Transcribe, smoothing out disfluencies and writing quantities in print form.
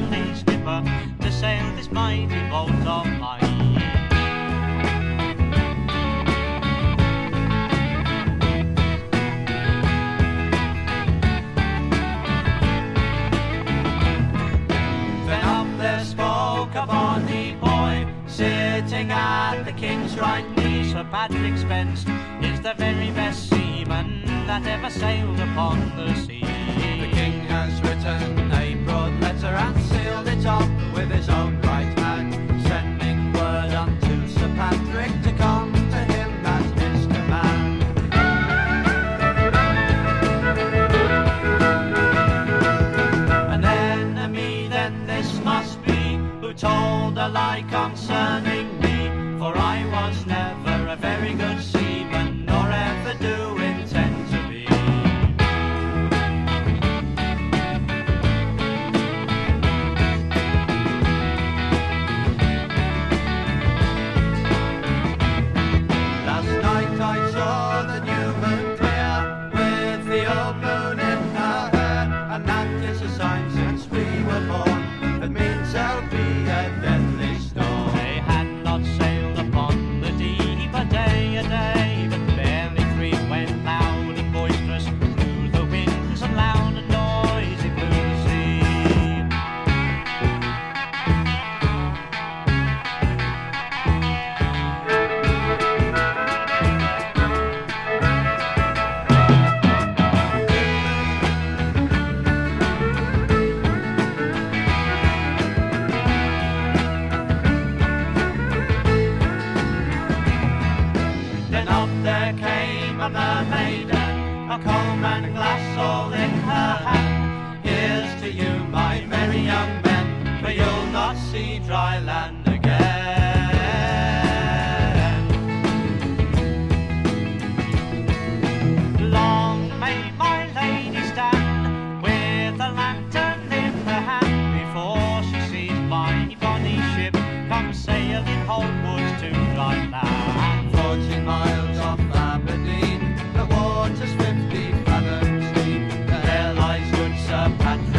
friendly skipper to sail this mighty boat of mine. Then up there spoke a bonny boy, sitting at the king's right knee. Sir Patrick Spens is the very best seaman that ever sailed upon the sea. The king has written a broad letter and sealed it off with his own right hand, sending word unto Sir Patrick to come to him at his command. An enemy then this must be, who told a lie concerning me, for I was never a very good seaman, nor ever do intend to be. Last night I saw the new moon clear, with the old moon in her hair, and that is a sign since we were born, that means there'll be a deadly storm. They had not sailed upon the deep a day, but barely 3 went loud and boisterous through the winds, and loud and noisy blew the sea. Then up there came a mermaiden, a comb and glass all in her hand. Here's to you, my merry young men, for you'll not see dry land again. Long may my lady stand, with a lantern in her hand, before she sees my bonny ship come sailing homewards to dry land. 14 miles off Aberdeen, the water's 50 fathoms deep. There lies good Sir Patrick